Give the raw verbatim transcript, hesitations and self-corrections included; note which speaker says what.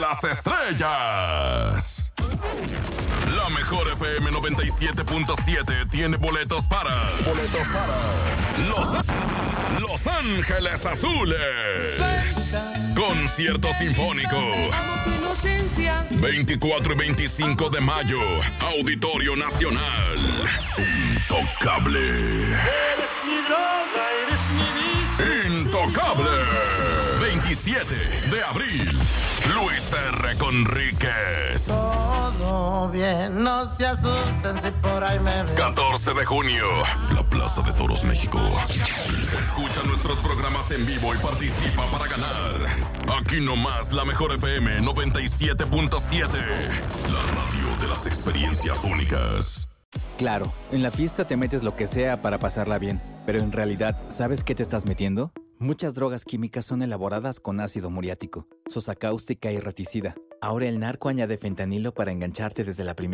Speaker 1: las estrellas. La mejor F M noventa y siete punto siete tiene boletos para... Boletos para... Los, Los Ángeles Azules. Concierto sinfónico. veinticuatro y veinticinco de mayo. Auditorio Nacional. Intocable.
Speaker 2: Eres mi droga, eres mi vicio.
Speaker 1: Intocable. veintisiete de abril. Luis R. Conríquez.
Speaker 3: Todo bien, no se asusten si por ahí me ven.
Speaker 1: catorce de junio. La Plaza de Toros, México. Escucha nuestros programas en vivo y participa para ganar. Aquí nomás la mejor F M noventa y siete punto siete. La radio de las experiencias únicas.
Speaker 4: Claro, en la fiesta te metes lo que sea para pasarla bien, pero en realidad, ¿sabes qué te estás metiendo? Muchas drogas químicas son elaboradas con ácido muriático, sosa cáustica y reticida. Ahora el narco añade fentanilo para engancharte desde la primera